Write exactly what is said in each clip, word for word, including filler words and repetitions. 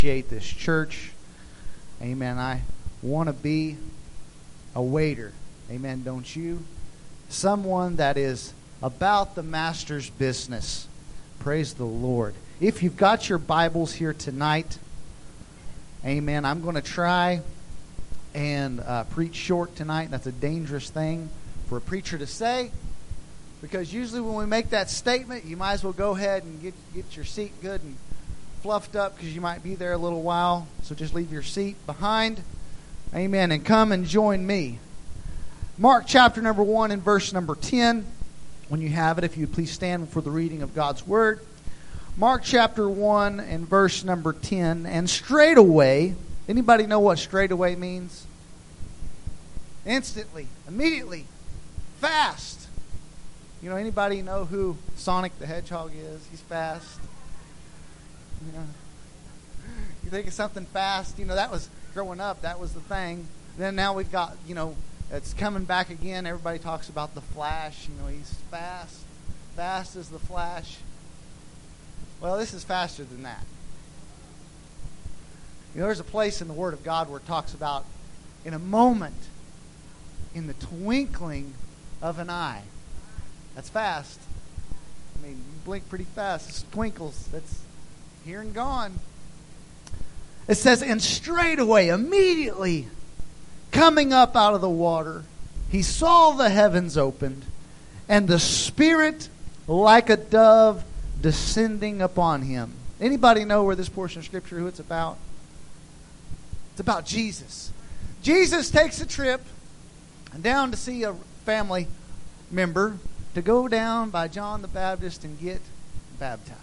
appreciate this church. Amen. I want to be a waiter. Amen. Don't you? Someone that is about the Master's business. Praise the Lord. If you've got your Bibles here tonight, amen, I'm going to try and uh, preach short tonight. That's a dangerous thing for a preacher to say, because usually when we make that statement, you might as well go ahead and get, get your seat good and fluffed up, because you might be there a little while. So just leave your seat behind. Amen. And come and join me. Mark chapter number one and verse number ten. When you have it, if you would please stand for the reading of God's Word. Mark chapter one and verse number ten. And straightaway, anybody know what straightaway means? Instantly, immediately, fast. You know, anybody know who Sonic the Hedgehog is? He's fast. You know, you think of something fast, you know, that was, growing up, that was the thing. Then now we've got, you know, it's coming back again. Everybody talks about the Flash. You know, he's fast. Fast as the Flash. Well, this is faster than that. You know, there's a place in the Word of God where it talks about in a moment, in the twinkling of an eye. That's fast. I mean, you blink pretty fast. It's twinkles. That's here and gone. It says, and straightway, immediately, coming up out of the water, he saw the heavens opened, and the Spirit like a dove descending upon him. Anybody know where this portion of Scripture, who it's about? It's about Jesus. Jesus takes a trip down to see a family member, to go down by John the Baptist and get baptized.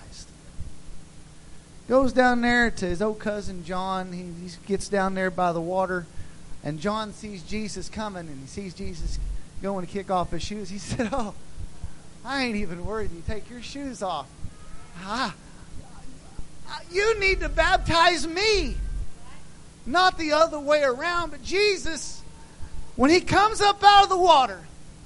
Goes down there to his old cousin John. He, he gets down there by the water, and John sees Jesus coming, and he sees Jesus going to kick off his shoes. He said, "Oh, I ain't even worried you take your shoes off. Ah, you need to baptize me." Not the other way around, but Jesus, when he comes up out of the water,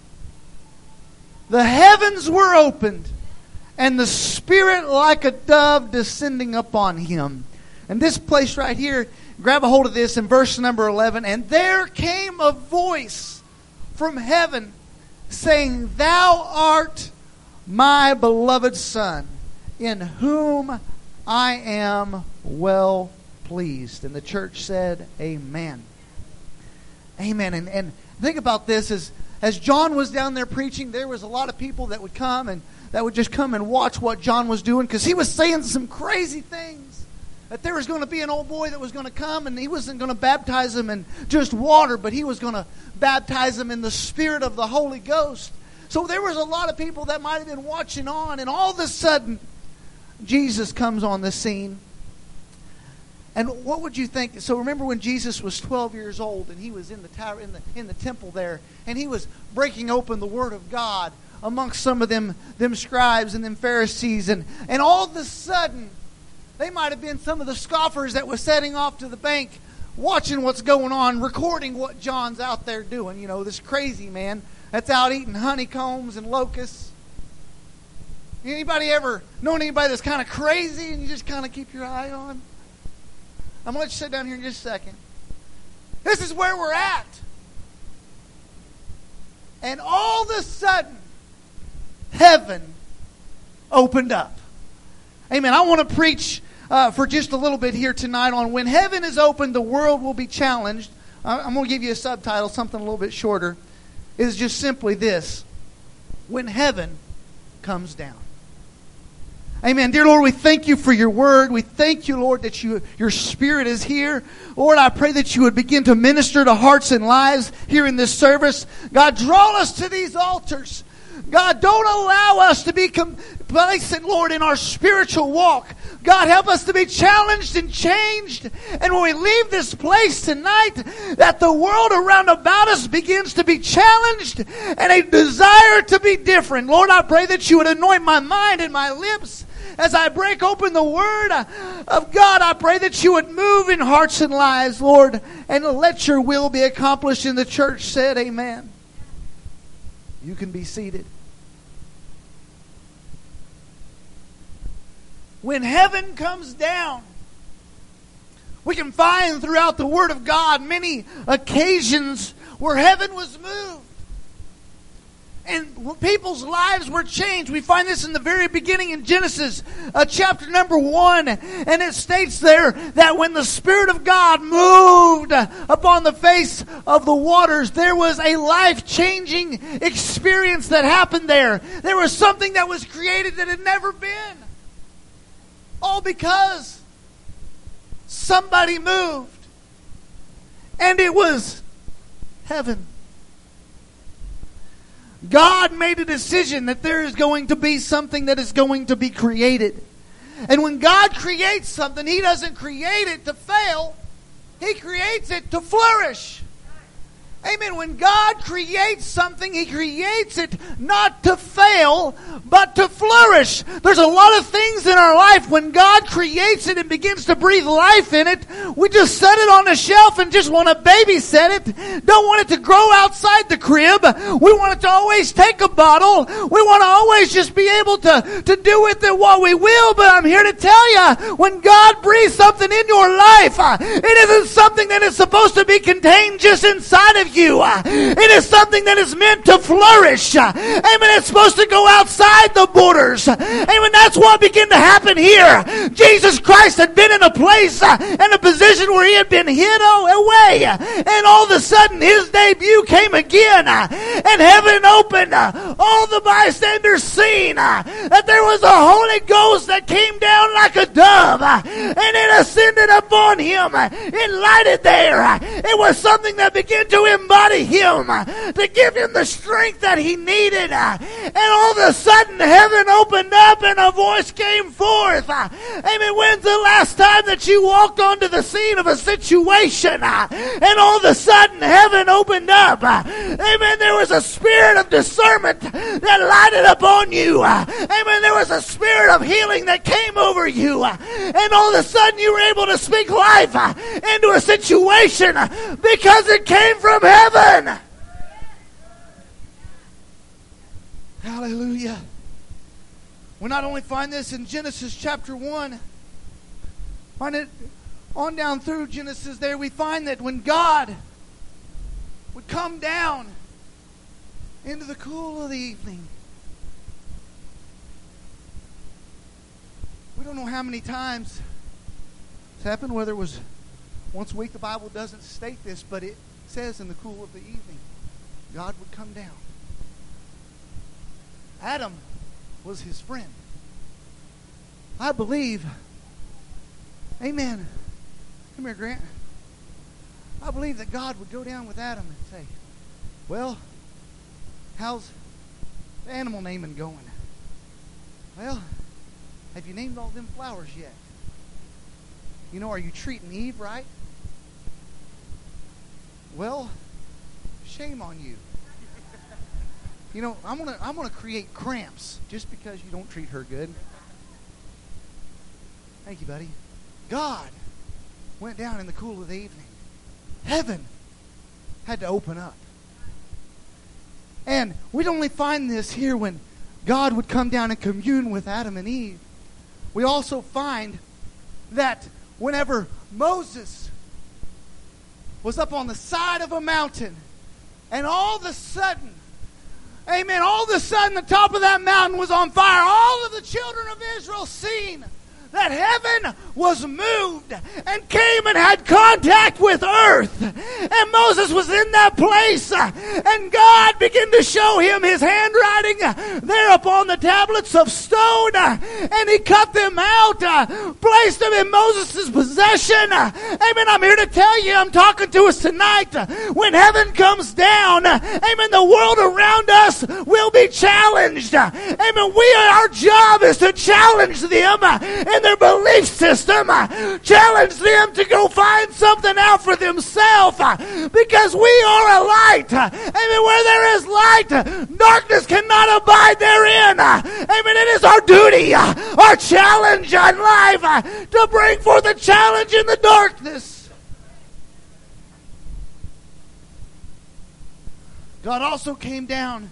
the heavens were opened, and the Spirit like a dove descending upon him. And this place right here, grab a hold of this in verse number eleven. And there came a voice from heaven saying, "Thou art my beloved Son, in whom I am well pleased." And the church said, Amen. Amen. And, and think about this. As, as John was down there preaching, there was a lot of people that would come and that would just come and watch what John was doing, because he was saying some crazy things. That there was going to be an old boy that was going to come, and he wasn't going to baptize him in just water, but he was going to baptize him in the Spirit of the Holy Ghost. So there was a lot of people that might have been watching on, and all of a sudden, Jesus comes on the scene. And what would you think? So remember when Jesus was twelve years old, and he was in the tower, in the in the temple there, and he was breaking open the Word of God amongst some of them, them scribes and them Pharisees, and, and all of a sudden, they might have been some of the scoffers that was setting off to the bank, watching what's going on, recording what John's out there doing. You know, this crazy man that's out eating honeycombs and locusts. Anybody ever known anybody that's kind of crazy and you just kind of keep your eye on? I'm going to let you sit down here in just a second. This is where we're at. And all of a sudden, heaven opened up. Amen. I want to preach uh, for just a little bit here tonight on when heaven is opened, the world will be challenged. I'm going to give you a subtitle, something a little bit shorter. It is just simply this: when heaven comes down. Amen. Dear Lord, we thank you for your word. We thank you, Lord, that you, your Spirit is here. Lord, I pray that you would begin to minister to hearts and lives here in this service. God, draw us to these altars. God, don't allow us to be complacent, Lord, in our spiritual walk. God, help us to be challenged and changed. And when we leave this place tonight, that the world around about us begins to be challenged and a desire to be different. Lord, I pray that you would anoint my mind and my lips as I break open the Word of God. I pray that you would move in hearts and lives, Lord, and let your will be accomplished. In the church said, Amen. You can be seated. When heaven comes down, We can find throughout the Word of God many occasions where heaven was moved. And people's lives were changed. We find this in the very beginning in Genesis uh, chapter number one. And it states there that when the Spirit of God moved upon the face of the waters, there was a life-changing experience that happened there. There was something that was created that had never been. All because somebody moved. And it was heaven. God made a decision that there is going to be something that is going to be created. And when God creates something, He doesn't create it to fail. He creates it to flourish. Amen. When God creates something, He creates it not to fail, but to flourish. There's a lot of things in our life, when God creates it and begins to breathe life in it, we just set it on the shelf and just want to babysit it. Don't want it to grow outside the crib. We want it to always take a bottle. We want to always just be able to, to do with it what we will. But I'm here to tell you, when God breathes something in your life, it isn't something that is supposed to be contained just inside of you. You. It is something that is meant to flourish. Amen. It's supposed to go outside the borders. Amen. That's what began to happen here. Jesus Christ had been in a place and a position where He had been hid away. And all of a sudden His debut came again. And heaven opened. All the bystanders seen that there was a Holy Ghost that came down like a dove. And it ascended upon Him. It lighted there. It was something that began to embody Him, to give Him the strength that He needed. And all of a sudden heaven opened up and a voice came forth. Amen. When's the last time that you walked onto the scene of a situation and all of a sudden heaven opened up? Amen. There was a spirit of discernment that lighted upon you. Amen. There was a spirit of healing that came over you. And all of a sudden you were able to speak life into a situation because it came from heaven. Hallelujah. We not only find this in Genesis chapter one, find it on down through Genesis there, we find that when God would come down into the cool of the evening, we don't know how many times it's happened, whether it was once a week. The Bible doesn't state this, but it says in the cool of the evening, God would come down. Adam was His friend. I believe, amen. Come here, Grant. I believe that God would go down with Adam and say, well, how's the animal naming going? Well, have you named all them flowers yet? You know, are you treating Eve right? Well, shame on you. You know, I'm gonna I'm gonna create cramps just because you don't treat her good. Thank you, buddy. God went down in the cool of the evening. Heaven had to open up. And we'd only find this here when God would come down and commune with Adam and Eve. We also find that whenever Moses was up on the side of a mountain, and all of a sudden, amen, all of a sudden the top of that mountain was on fire, all of the children of Israel seen that heaven was moved and came and had contact with earth. And Moses was in that place, and God began to show him His handwriting there upon the tablets of stone, and He cut them out, placed them in Moses' possession. Amen. I'm here to tell you, I'm talking to us tonight. When heaven comes down, amen, the world around us will be challenged. Amen. We, our job is to challenge them in their belief system, challenge them to go find something out for themselves, because we are a light. Amen. Where there is light, darkness cannot abide therein. Amen. It is our duty, our challenge in life, to bring forth a challenge in the darkness. God also came down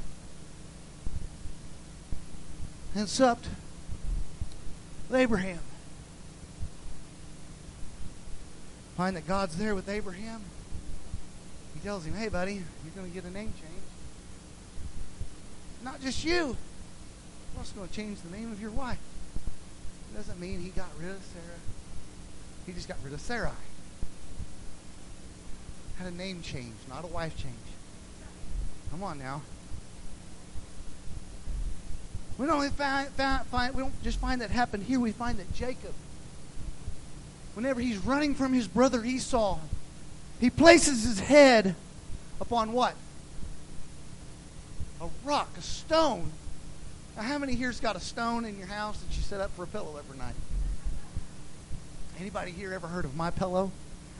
and supped with Abraham. Find that God's there with Abraham. He tells him, hey, buddy, you're going to get a name change. Not just you. You're also going to change the name of your wife. It doesn't mean he got rid of Sarah. He just got rid of Sarai. Had a name change, not a wife change. Come on now. We don't only find, find, find we don't just find that happen here. We find that Jacob, whenever he's running from his brother Esau, he places his head upon what? A rock, a stone. Now, how many here's got a stone in your house that you set up for a pillow every night? Anybody here ever heard of My Pillow?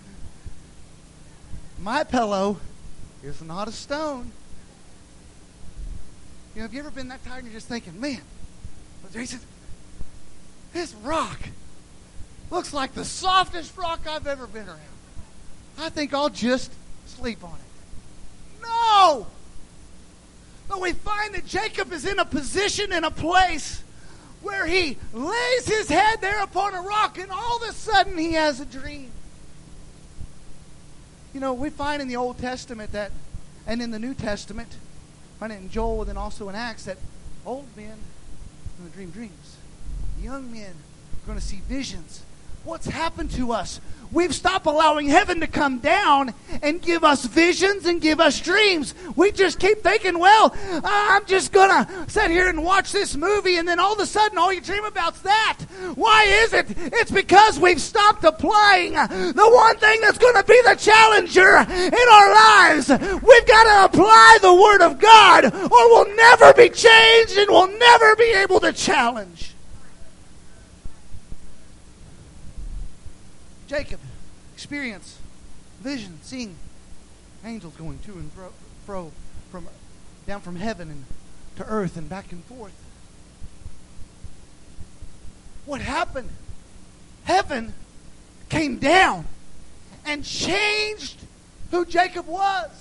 My Pillow is not a stone. You know, have you ever been that tired and you're just thinking, man, well, Jason, this rock looks like the softest rock I've ever been around. I think I'll just sleep on it. No! But we find that Jacob is in a position, in a place where he lays his head there upon a rock, and all of a sudden he has a dream. You know, we find in the Old Testament that, and in the New Testament, find it in Joel and then also in Acts, that old men are going to dream dreams. Young men are going to see visions. What's happened to us? We've stopped allowing heaven to come down and give us visions and give us dreams. We just keep thinking, well, I'm just going to sit here and watch this movie, and then all of a sudden all you dream about's that. Why is it? It's because we've stopped applying the one thing that's going to be the challenger in our lives. We've got to apply the Word of God, or we'll never be changed and we'll never be able to challenge. Jacob experienced vision, seeing angels going to and fro, fro from down from heaven and to earth and back and forth. What happened? Heaven came down and changed who Jacob was.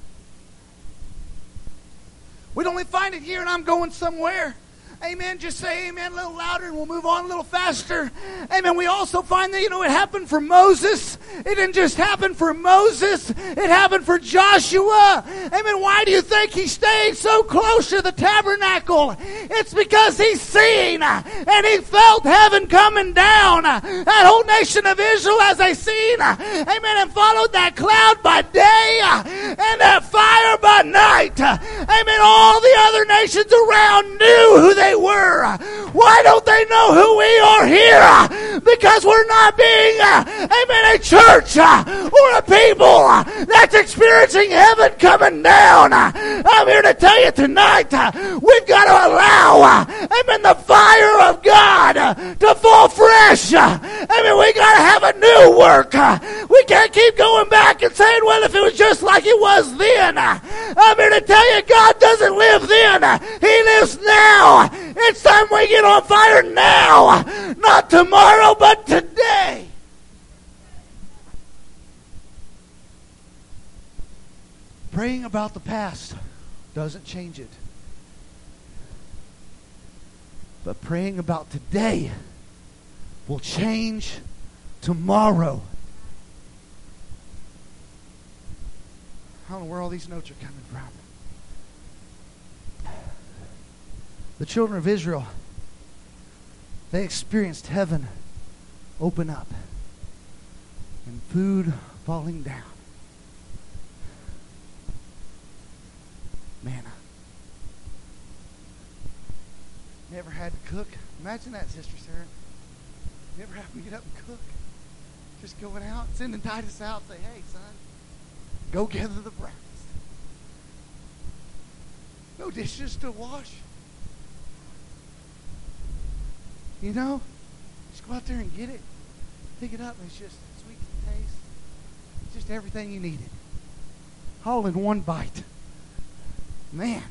We don't only find it here, and I'm going somewhere. Amen. Just say amen a little louder and we'll move on a little faster. Amen. We also find that, you know, it happened for Moses. It didn't just happen for Moses. It happened for Joshua. Amen. Why do you think he stayed so close to the tabernacle? It's because he's seen and he felt heaven coming down. That whole nation of Israel, as they seen, amen, and followed that cloud by day and that fire by night. Amen. All the other nations around knew who they were. Why don't they know who we are here? Because we're not being, amen, a church or a people that's experiencing heaven coming down. I'm here to tell you tonight, we've got to allow, amen, the fire of God to fall fresh. Amen, we got to have a new work. We can't keep going back and saying, well, if it was just like it was then. I'm here to tell you, God doesn't live then. He lives now. It's time we get on fire now. Not tomorrow, but today. Praying about the past doesn't change it. But praying about today will change tomorrow. I don't know where all these notes are coming from. The children of Israel, they experienced heaven open up and food falling down. Manna. Never had to cook. Imagine that, Sister Sarah. Never having to get up and cook. Just going out, sending Titus out, say, hey, son, go gather the breakfast. No dishes to wash. You know, just go out there and get it. Pick it up, and it's just sweet to the taste. It's just everything you needed. All in one bite. Man.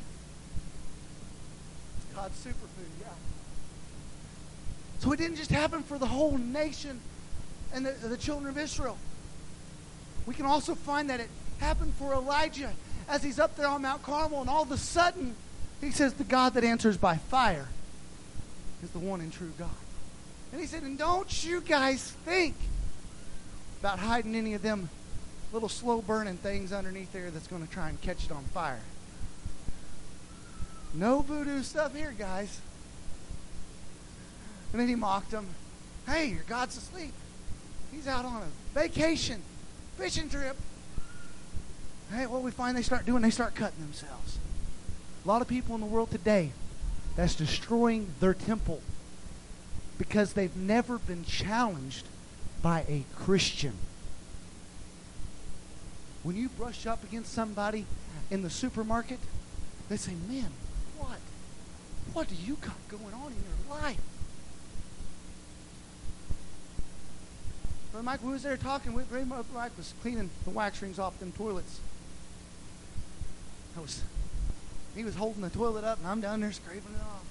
God's superfood, yeah. So it didn't just happen for the whole nation and the, the children of Israel. We can also find that it happened for Elijah as he's up there on Mount Carmel, and all of a sudden, he says, the God that answers by fire is the one and true God. And he said, and don't you guys think about hiding any of them little slow-burning things underneath there that's going to try and catch it on fire. No voodoo stuff here, guys. And then he mocked them. Hey, your God's asleep. He's out on a vacation, fishing trip. Hey, what we find they start doing, they start cutting themselves. A lot of people in the world today, that's destroying their temple because they've never been challenged by a Christian. When you brush up against somebody in the supermarket, they say, man, what? What do you got going on in your life? Brother Mike, we was there talking with Brother Mike was cleaning the wax rings off them toilets. I was, he was holding the toilet up, and I'm down there scraping it off.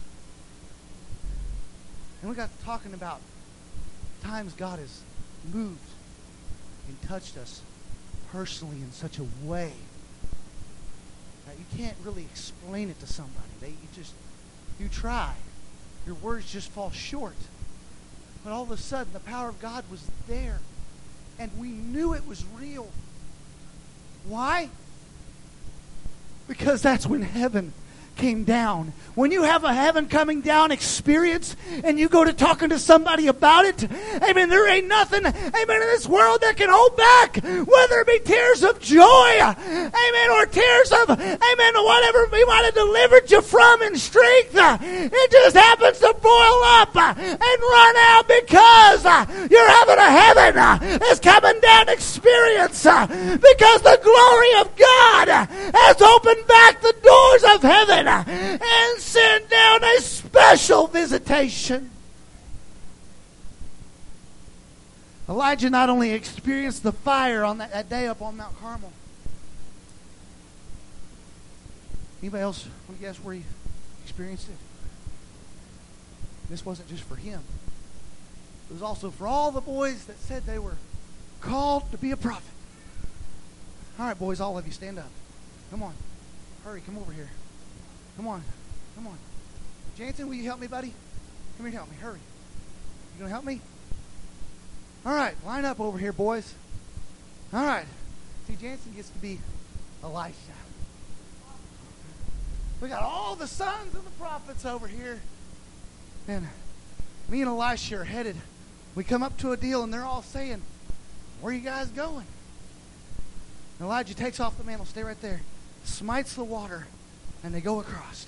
And we got talking about times God has moved and touched us personally in such a way that you can't really explain it to somebody. They, you just, you try. Your words just fall short. But all of a sudden, the power of God was there. And we knew it was real. Why? Because that's when heaven came down. When you have a heaven coming down experience and you go to talking to somebody about it, amen, there ain't nothing, amen, in this world that can hold back, whether it be tears of joy, amen, or tears of, amen, whatever we might have delivered you from in strength. It just happens to boil up and run out because you're having a heaven that's coming down experience because the glory of God has opened back the doors of heaven and send down a special visitation. Elijah not only experienced the fire on that, that day up on Mount Carmel. Anybody else want to guess where he experienced it? This wasn't just for him. It was also for all the boys that said they were called to be a prophet. All right, boys, all of you, stand up. Come on. Hurry, come over here. Come on. Come on. Jansen, will you help me, buddy? Come here and help me. Hurry. You going to help me? All right. Line up over here, boys. All right. See, Jansen gets to be Elisha. We got all the sons of the prophets over here. And me and Elisha are headed. We come up to a deal, and they're all saying, where are you guys going? And Elijah takes off the mantle. Stay right there. Smites the water. And they go across.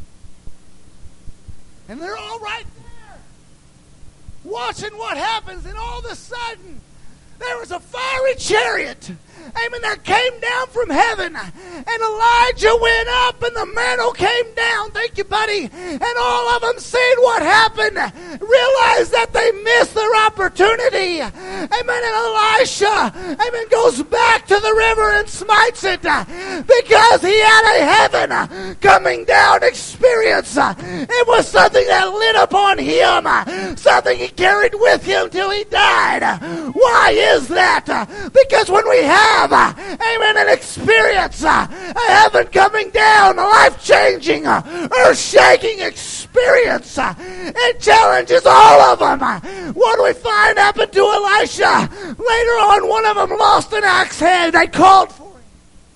And they're all right there, watching what happens. And all of a sudden, there was a fiery chariot, amen, that came down from heaven. And Elijah went up and the mantle came down. Thank you, buddy. And all of them seen what happened, realized that they missed their opportunity. Amen. And Elisha, amen, goes back to the river and smites it because he had a heaven coming down experience. It was something that lit upon him, something he carried with him till he died. Why is that? Because when we have, amen, an experience, a heaven coming down, a life-changing, earth-shaking experience, it challenges all of them. What do we find happened to Elisha? Later on, one of them lost an axe head. They called for him.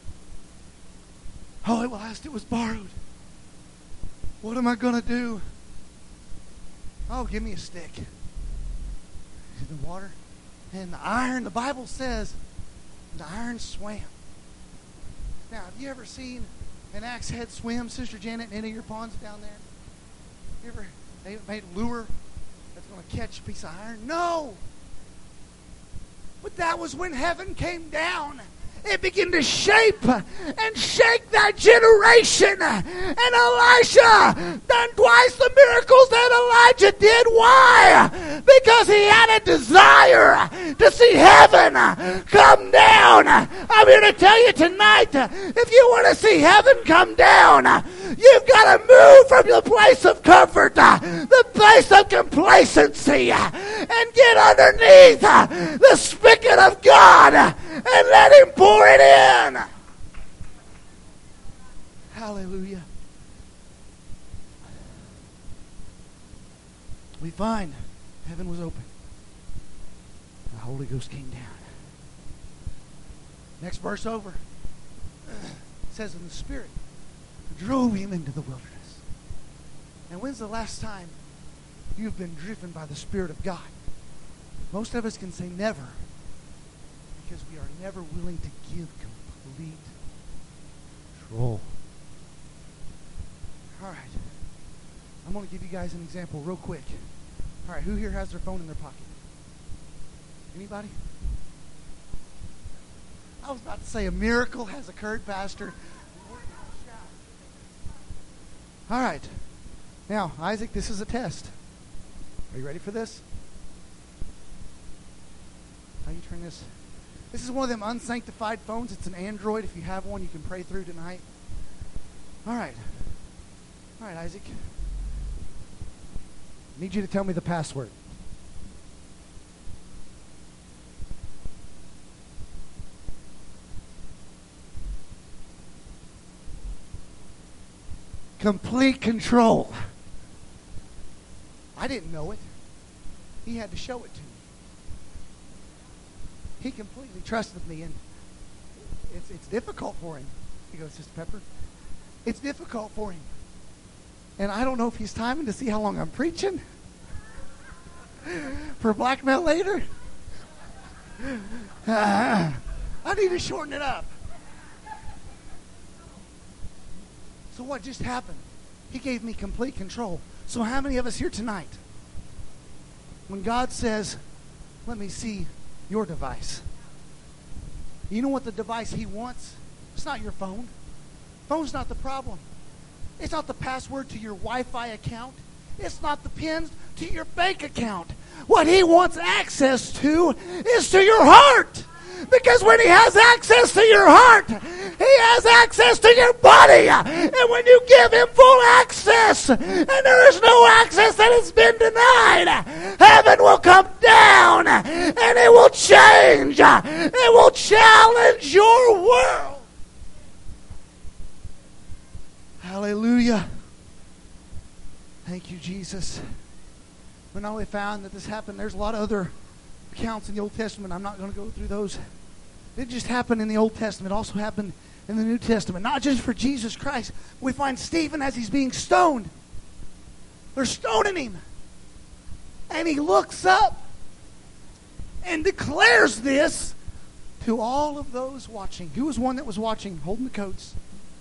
Oh, at last it was borrowed. What am I going to do? Oh, give me a stick. The water. And the iron, the Bible says, the iron swam. Now, have you ever seen an axe head swim, Sister Janet, in any of your ponds down there? You ever they made a lure that's going to catch a piece of iron? No! But that was when heaven came down. It began to shape and shake that generation. And Elisha done twice the miracles that Elijah did. Why? Because he had a desire to see heaven come down. I'm here to tell you tonight, if you want to see heaven come down, you've got to move from the place of comfort, the place of complacency, and get underneath the spigot of God and let him pour it in. Hallelujah. We find heaven was open. The Holy Ghost came down. Next verse over. It says, and the Spirit drove him into the wilderness. And when's the last time you've been driven by the Spirit of God? Most of us can say never, because we are never willing to give complete control. All right. I'm going to give you guys an example real quick. All right, who here has their phone in their pocket? Anybody? I was about to say a miracle has occurred, Pastor. All right. Now, Isaac, this is a test. Are you ready for this? How do you turn this? This is one of them unsanctified phones. It's an Android. If you have one, you can pray through tonight. All right. All right, Isaac. I need you to tell me the password. Complete control. I didn't know it. He had to show it to me. He completely trusted me, and it's it's difficult for him. He goes, Sister Pepper, it's difficult for him. And I don't know if he's timing to see how long I'm preaching for blackmail later. Uh, I need to shorten it up. So what just happened? He gave me complete control. So how many of us here tonight, when God says, let me see your device, you know what the device he wants? It's not your phone. Phone's not the problem. It's not the password to your Wi-Fi account. It's not the pins to your bank account. What he wants access to is to your heart. Because when he has access to your heart, he has access to your body. And when you give him full access, and there is no access that has been denied, heaven will come down and it will change. It will challenge your world. Hallelujah. Thank you, Jesus. We not only found that this happened, there's a lot of other accounts in the Old Testament. I'm not going to go through those. It just happened in the Old Testament. It also happened in the New Testament. Not just for Jesus Christ. We find Stephen as he's being stoned. They're stoning him. And he looks up and declares this to all of those watching. Who was one that was watching, holding the coats?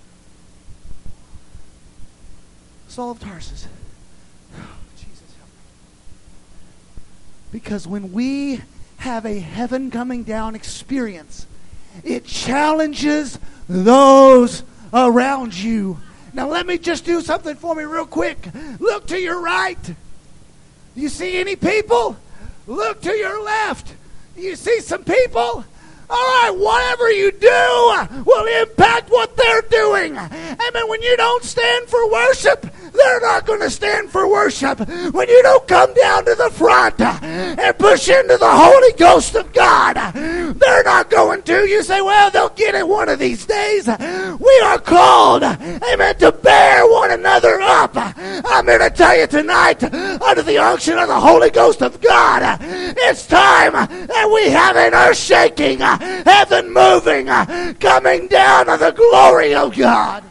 Saul of Tarsus. Oh, Jesus, help me. Because when we have a heaven coming down experience, it challenges those around you. Now let me just do something for me real quick. Look to your right. Do you see any people? Look to your left. Do you see some people? All right, whatever you do will impact what they're doing. Amen. When you don't stand for worship, they're not going to stand for worship. When you don't come down to the front and push into the Holy Ghost of God, they're not going to. You say, well, they'll get it one of these days. We are called, amen, to bear one another up. I'm here to tell you tonight, under the unction of the Holy Ghost of God, it's time that we have an earth shaking, heaven moving, coming down of the glory of God.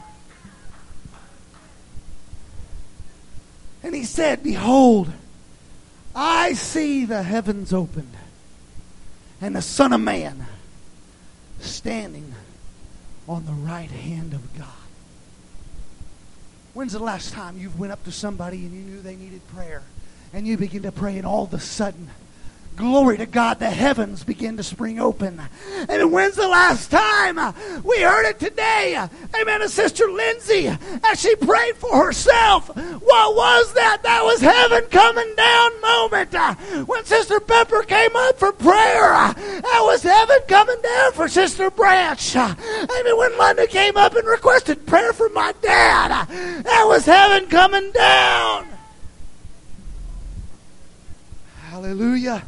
And he said, behold, I see the heavens opened, and the Son of Man standing on the right hand of God. When's the last time you went up to somebody and you knew they needed prayer, and you begin to pray, and all of a sudden, glory to God, the heavens begin to spring open? And when's the last time we heard it today? Amen. A Sister Lindsay, as she prayed for herself, what was that? That was heaven coming down moment. When Sister Pepper came up for prayer, that was heaven coming down for Sister Branch. Amen. When Linda came up and requested prayer for my dad, that was heaven coming down. Hallelujah.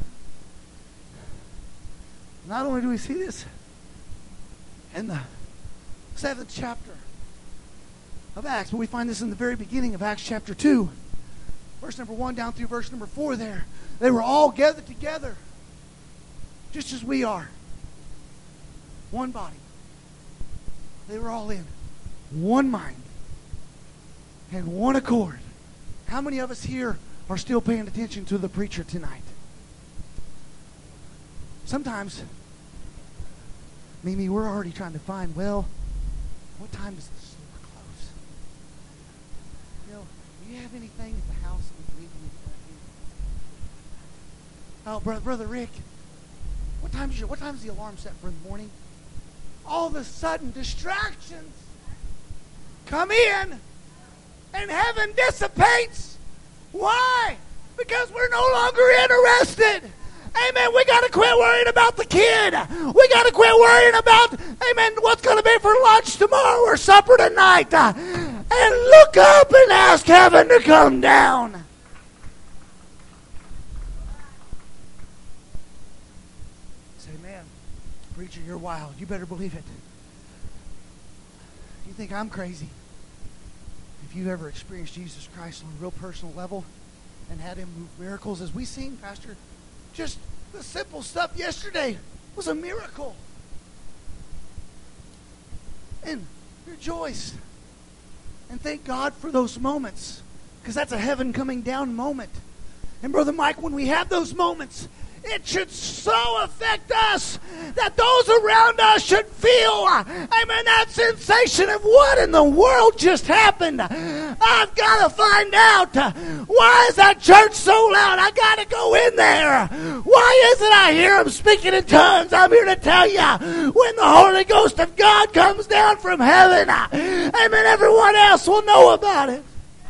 Not only do we see this in the seventh chapter of Acts, but we find this in the very beginning of Acts chapter two. Verse number one down through verse number four there. They were all gathered together, just as we are. one body. They were all in one mind and one accord. How many of us here are still paying attention to the preacher tonight? Sometimes, Mimi, we're already trying to find, well, what time does the store close? You know, do you have anything at the house that we need to be? Oh, brother, brother Rick, what time is your, what time is the alarm set for in the morning? All of a sudden, distractions come in, and heaven dissipates. Why? Because we're no longer interested. Amen. We got to quit worrying about the kid. We got to quit worrying about, amen, what's going to be for lunch tomorrow or supper tonight. Uh, and look up and ask heaven to come down. Say, man, preacher, you're wild. You better believe it. You think I'm crazy? If you've ever experienced Jesus Christ on a real personal level and had him move miracles, as we sing, Pastor, just the simple stuff yesterday was a miracle. And rejoice and thank God for those moments, because that's a heaven coming down moment. And Brother Mike, when we have those moments, it should so affect us that those around us should feel, amen, that sensation of what in the world just happened. I've got to find out, why is that church so loud? I got to go in there. Why is it I hear them speaking in tongues? I'm here to tell you, when the Holy Ghost of God comes down from heaven, amen, everyone else will know about it.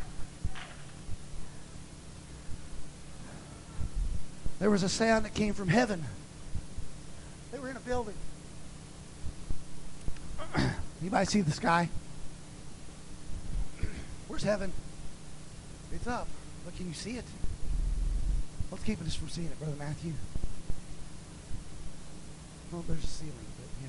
There was a sound that came from heaven. They were in a building. Anybody see the sky? Where's heaven? It's up. But can you see it? What's keeping us from seeing it, Brother Matthew? Well, there's a ceiling, but yeah.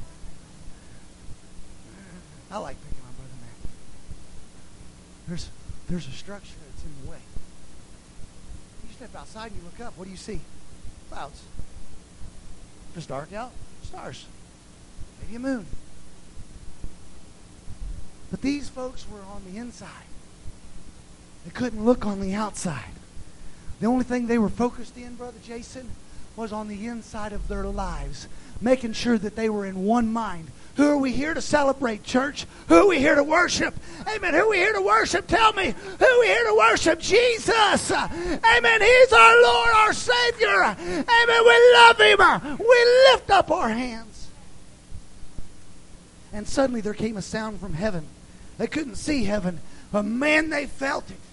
I like picking on Brother Matthew. There's, there's a structure that's in the way. Step outside and you look up, what do you see? Clouds. If it's dark out, stars. Maybe a moon. But these folks were on the inside. They couldn't look on the outside. The only thing they were focused in, Brother Jason, was on the inside of their lives, making sure that they were in one mind. Who are we here to celebrate, church? Who are we here to worship? Amen. Who are we here to worship? Tell me. Who are we here to worship? Jesus. Amen. He's our Lord, our Savior. Amen. We love Him. We lift up our hands. And suddenly there came a sound from heaven. They couldn't see heaven, but man, they felt it.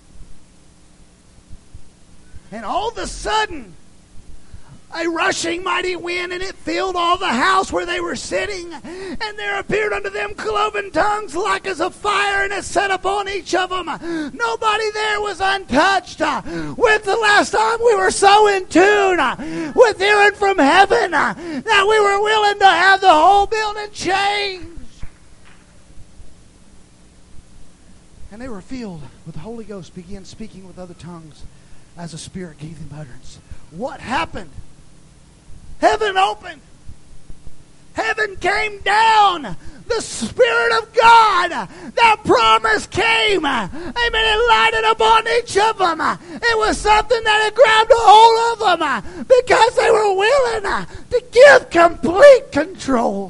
And all of a sudden, a rushing mighty wind, and it filled all the house where they were sitting. And there appeared unto them cloven tongues like as a fire, and it set upon each of them. Nobody there was untouched. When's the last time we were so in tune with hearing from heaven that we were willing to have the whole building changed? And they were filled with the Holy Ghost, began speaking with other tongues as the Spirit gave them utterance. What happened? Heaven opened. Heaven came down. The Spirit of God, that promise came. Amen. It lighted upon each of them. It was something that had grabbed a hold of them because they were willing to give complete control.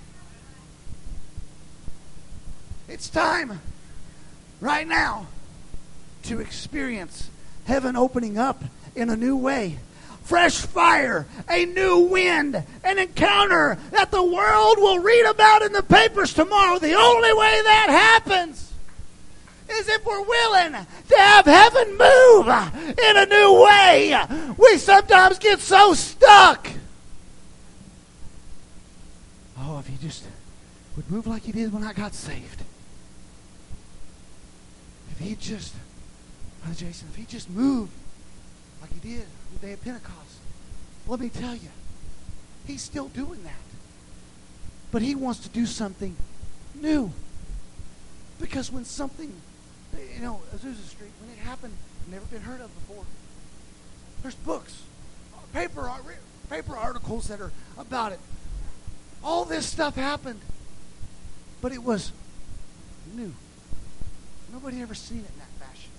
It's time right now to experience heaven opening up in a new way. Fresh fire, a new wind, an encounter that the world will read about in the papers tomorrow. The only way that happens is if we're willing to have heaven move in a new way. We sometimes get so stuck. Oh, if he just would move like he did when I got saved. If he just, Brother Jason, if he just moved like he did the day of Pentecost. Let me tell you, he's still doing that. But he wants to do something new. Because when something, you know, Azusa Street, when it happened, never been heard of before. There's books, paper, paper articles that are about it. All this stuff happened. But it was new. Nobody ever seen it in that fashion.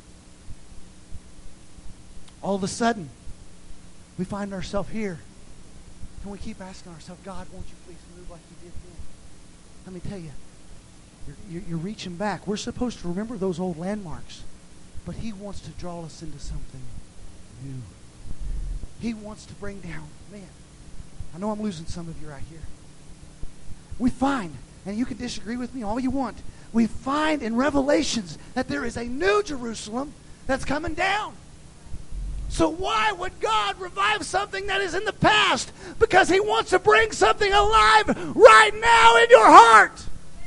All of a sudden, we find ourselves here. And we keep asking ourselves, God, won't you please move like you did then? Let me tell you, you're, you're, you're reaching back. We're supposed to remember those old landmarks. But He wants to draw us into something new. He wants to bring down, man, I know I'm losing some of you right here. We find, and you can disagree with me all you want, we find in Revelations that there is a new Jerusalem that's coming down. So why would God revive something that is in the past? Because He wants to bring something alive right now in your heart.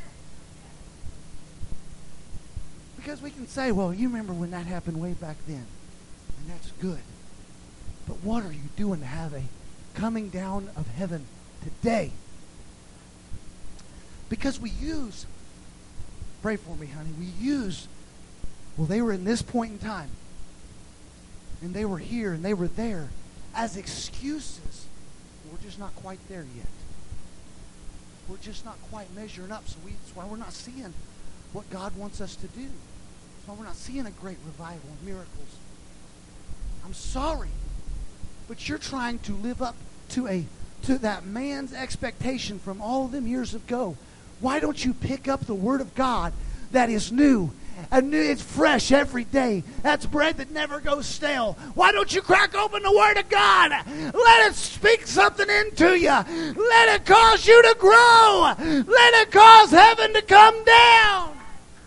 Because we can say, well, you remember when that happened way back then. And that's good. But what are you doing to have a coming down of heaven today? Because we use, pray for me, honey, we use, well, they were in this point in time. And they were here and they were there as excuses. We're just not quite there yet. We're just not quite measuring up. So we, that's why we're not seeing what God wants us to do. That's why we're not seeing a great revival and miracles. I'm sorry, but you're trying to live up to a to that man's expectation from all of them years ago. Why don't you pick up the Word of God that is new? And new, it's fresh every day. That's bread that never goes stale. Why don't you crack open the Word of God? Let it speak something into you. Let it cause you to grow. Let it cause heaven to come down.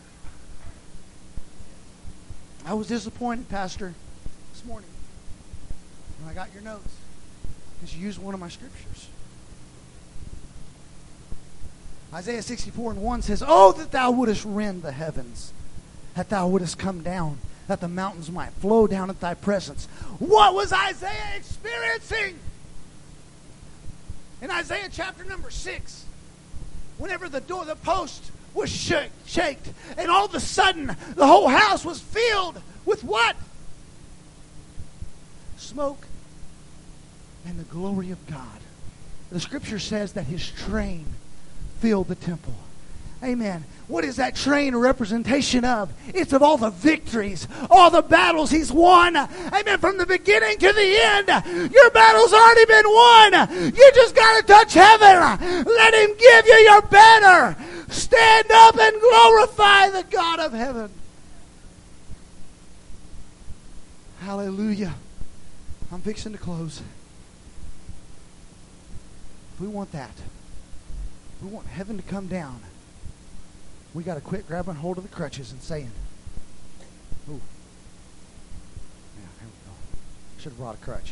I was disappointed, Pastor, this morning when I got your notes because you used one of my scriptures. Isaiah sixty-four and one says, "Oh, that thou wouldest rend the heavens, that thou wouldest come down, that the mountains might flow down at thy presence." What was Isaiah experiencing? In Isaiah chapter number six, whenever the door, the post was shake, shaked, and all of a sudden the whole house was filled with what? Smoke and the glory of God. The scripture says that His train filled the temple. Amen. What is that train a representation of? It's of all the victories, all the battles He's won. Amen. From the beginning to the end, your battle's already been won. You just got to touch heaven. Let Him give you your banner. Stand up and glorify the God of heaven. Hallelujah. I'm fixing to close. If we want that, if we want heaven to come down, we got to quit grabbing hold of the crutches and saying, "Ooh, yeah, here we go. Should have brought a crutch."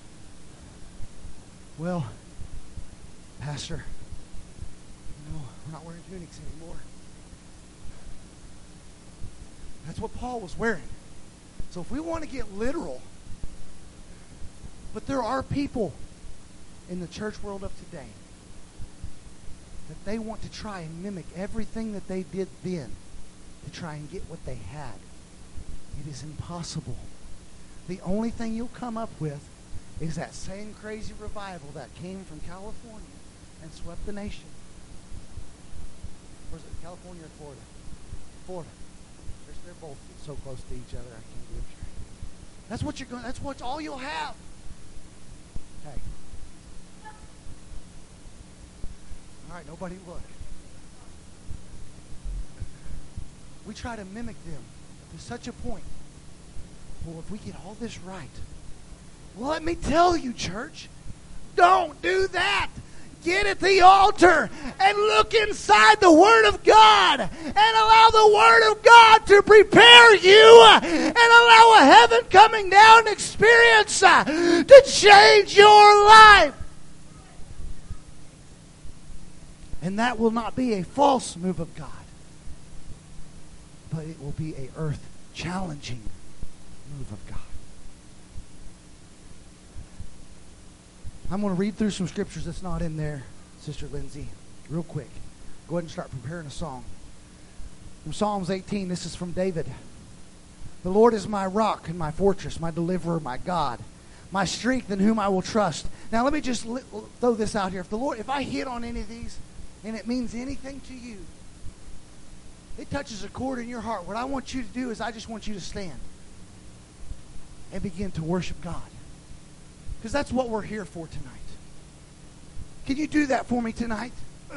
Well, Pastor, you know, we're not wearing tunics anymore. That's what Paul was wearing. So if we want to get literal, but there are people in the church world of today that they want to try and mimic everything that they did then to try and get what they had. It is impossible. The only thing you'll come up with is that same crazy revival that came from California and swept the nation. Or is it California or Florida? Florida. They're, they're both so close to each other, I can't get straight. That's what you're going. That's what all you'll have. Hey. All right, nobody look. We try to mimic them to such a point. Well, if we get all this right, well, let me tell you, church, don't do that. Get at the altar and look inside the Word of God and allow the Word of God to prepare you and allow a heaven coming down experience to change your life. And that will not be a false move of God, but it will be a earth-challenging move of God. I'm going to read through some scriptures that's not in there, Sister Lindsay, real quick. Go ahead and start preparing a song. From Psalms eighteen, this is from David. "The Lord is my rock and my fortress, my deliverer, my God. my strength in whom I will trust. Now let me just li- throw this out here. If the Lord, if I hit on any of these and it means anything to you, it touches a chord in your heart. What I want you to do is I just want you to stand and begin to worship God. Because that's what we're here for tonight. Can you do that for me tonight?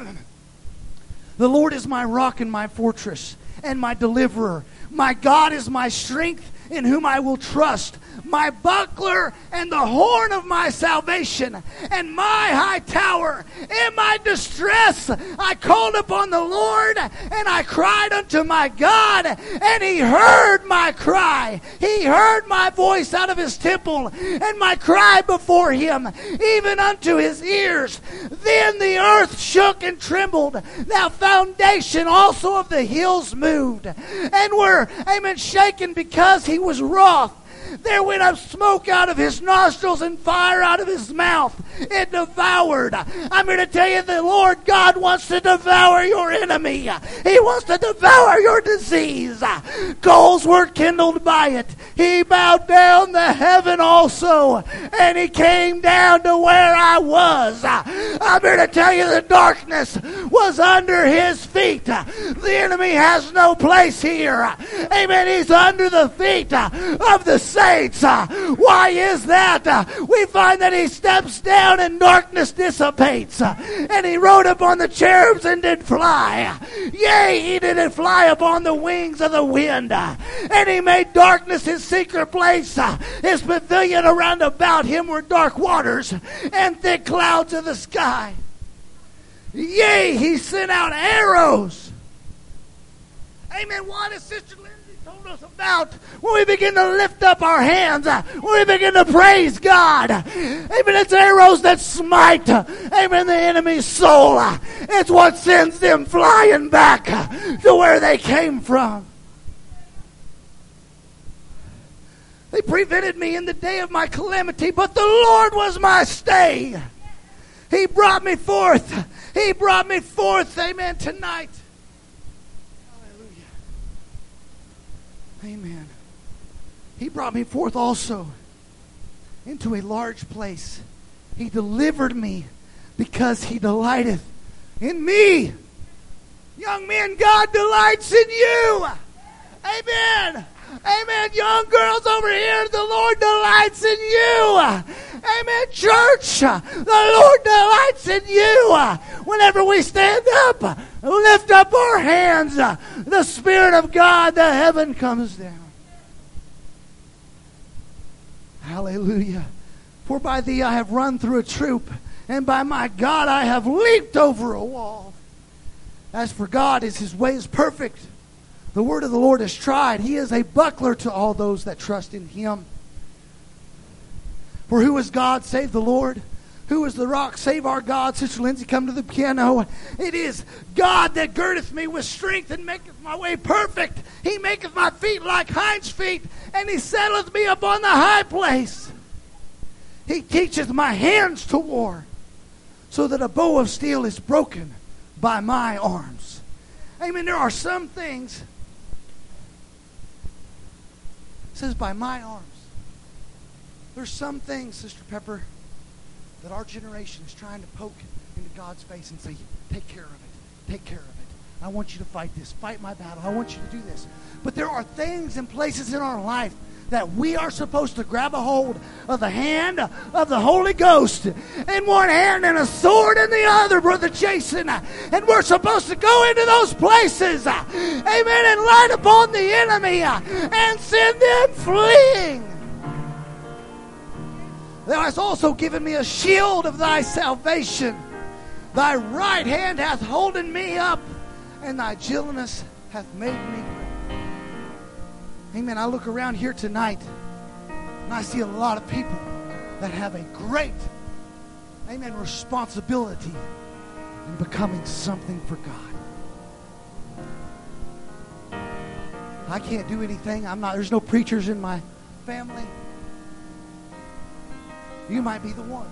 The Lord is my rock and my fortress and my deliverer. My God is my strength in whom I will trust. My buckler and the horn of my salvation and my high tower. In my distress I called upon the Lord, and I cried unto my God, and He heard my cry. He heard my voice out of His temple, and my cry before Him, even unto His ears. Then the earth shook and trembled. Now foundation also of the hills moved, and were, amen, shaken because He was wroth. There went up smoke out of His nostrils and fire out of His mouth. It devoured. I'm here to tell you the Lord God wants to devour your enemy. He wants to devour your disease. Coals were kindled by it. He bowed down the heaven also, and He came down to where I was. I'm here to tell you the darkness was under His feet. The enemy has no place here. Amen. He's under the feet of the saints. Why is that? We find that He steps down and darkness dissipates. And He rode upon the cherubs and did fly. Yea, He did fly upon the wings of the wind. And He made darkness His secret place. His pavilion around about Him were dark waters and thick clouds of the sky. Yea, He sent out arrows. Amen. What is Sister Lindsay told us about when we begin to lift up our hands, when we begin to praise God? Amen. It's arrows that smite, amen, the enemy's soul. It's what sends them flying back to where they came from. They prevented me in the day of my calamity, but the Lord was my stay. He brought me forth. He brought me forth, amen, tonight. Amen. He brought me forth also into a large place. He delivered me because He delighteth in me. Young men, God delights in you. Amen. Amen. Young girls over here, the Lord delights in you. Amen. Church, the Lord delights in you. Whenever we stand up, lift up our hands, the Spirit of God, the heaven comes down. Hallelujah. For by Thee I have run through a troop, and by my God I have leaped over a wall. As for God, His way is perfect. The word of the Lord is tried. He is a buckler to all those that trust in Him. For who is God save the Lord? Who is the rock save our God? Sister Lindsay, come to the piano. It is God that girdeth me with strength and maketh my way perfect. He maketh my feet like hinds' feet, and He settleth me upon the high place. He teacheth my hands to war, so that a bow of steel is broken by my arms. Amen. There are some things, it says by my arms. There's some things, Sister Pepper, that our generation is trying to poke into God's face and say, take care of it. Take care of it. I want you to fight this. Fight my battle. I want you to do this. But there are things and places in our life that we are supposed to grab a hold of the hand of the Holy Ghost in one hand and a sword in the other, Brother Jason. And we're supposed to go into those places, amen, and light upon the enemy and send them fleeing. Thou hast also given me a shield of Thy salvation. Thy right hand hath holden me up, and Thy gentleness hath made me great. Amen. I look around here tonight, and I see a lot of people that have a great, amen, responsibility in becoming something for God. I can't do anything. I'm not. There's no preachers in my family. You might be the one.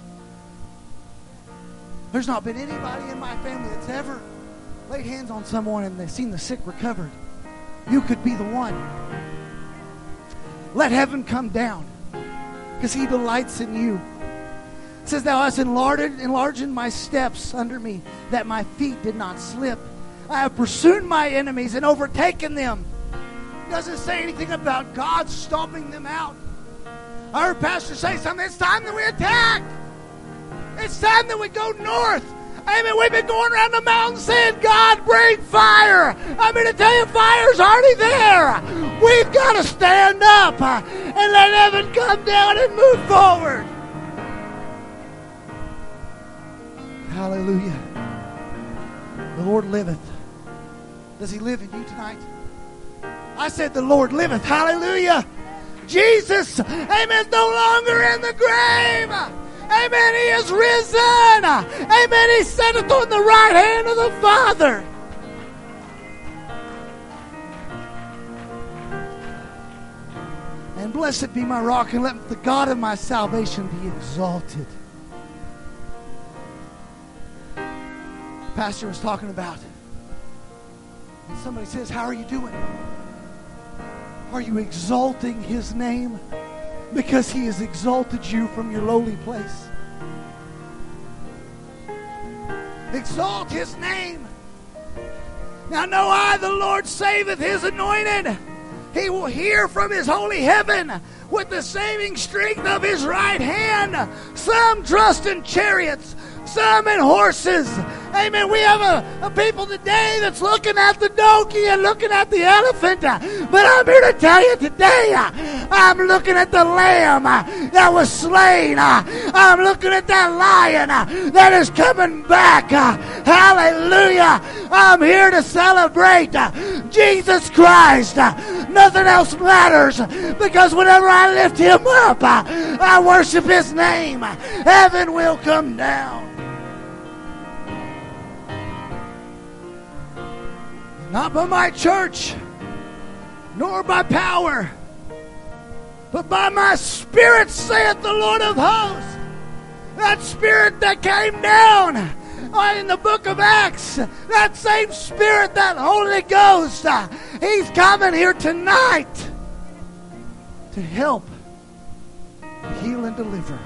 There's not been anybody in my family that's ever laid hands on someone and they've seen the sick recovered. You could be the one. Let heaven come down. because He delights in you. It says, Thou hast enlarged, enlarged my steps under me, that my feet did not slip. I have pursued my enemies and overtaken them. It doesn't say anything about God stomping them out. I heard Pastor say something. It's time that we attack. It's time that we go north. Amen. We've been going around the mountain saying, God, bring fire. I'm here to tell you, fire's already there. We've got to stand up uh, and let heaven come down and move forward. Hallelujah. The Lord liveth. Does He live in you tonight? I said the Lord liveth. Hallelujah. Jesus, amen, is no longer in the grave. Amen. He is risen. Amen. He sitteth on the right hand of the Father. And blessed be my rock, and let the God of my salvation be exalted. Pastor was talking about, and somebody says, how are you doing? Are you exalting His name? Because He has exalted you from your lowly place. Exalt His name. Now know I, the Lord, saveth His anointed. He will hear from His holy heaven with the saving strength of His right hand. Some trust in chariots, some in horses. Amen. We have a, a people today that's looking at the donkey and looking at the elephant. But I'm here to tell you today, I'm looking at the lamb that was slain. I'm looking at that lion that is coming back. Hallelujah. I'm here to celebrate Jesus Christ. Nothing else matters, because whenever I lift Him up, I worship His name. Heaven will come down. Not by my church, nor by power, but by my Spirit, saith the Lord of hosts. That Spirit that came down in the book of Acts, that same Spirit, that Holy Ghost, He's coming here tonight to help, to heal and deliver.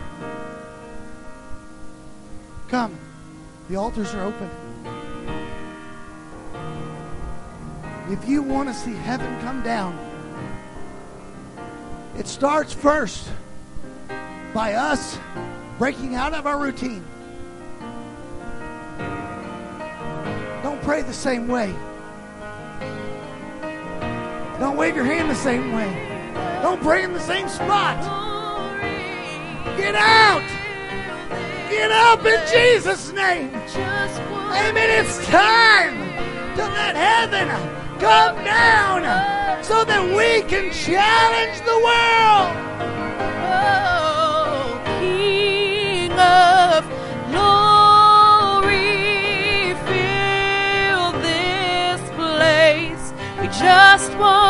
Come, the altars are open. If you want to see heaven come down, it starts first by us breaking out of our routine. Don't pray the same way. Don't wave your hand the same way. Don't pray in the same spot. Get out. Get up in Jesus' name. Amen. It's time to let heaven come down so that we can challenge the world. Oh, King of glory, fill this place. We just want